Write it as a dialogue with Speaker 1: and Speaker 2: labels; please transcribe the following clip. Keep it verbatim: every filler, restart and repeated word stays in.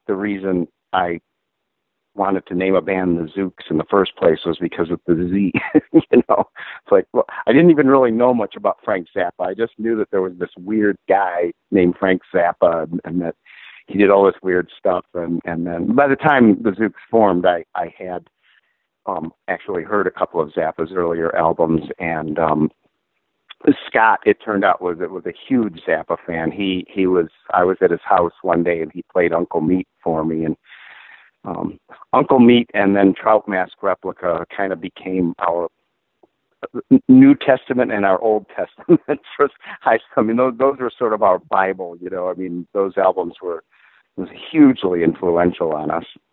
Speaker 1: the reason I wanted to name a band the Zooks in the first place was because of the Z. You know, it's like, well, I didn't even really know much about Frank Zappa. I just knew that there was this weird guy named Frank Zappa, and, and that he did all this weird stuff. And, and then by the time the Zooks formed, I, I had um, actually heard a couple of Zappa's earlier albums, and um, Scott, it turned out, was it was a huge Zappa fan. He he was I was at his house one day, and he played Uncle Meat for me, and um, Uncle Meat and then Trout Mask Replica kind of became our New Testament and our Old Testament for high school. I mean, those those were sort of our Bible, you know. I mean, those albums were was hugely influential on us.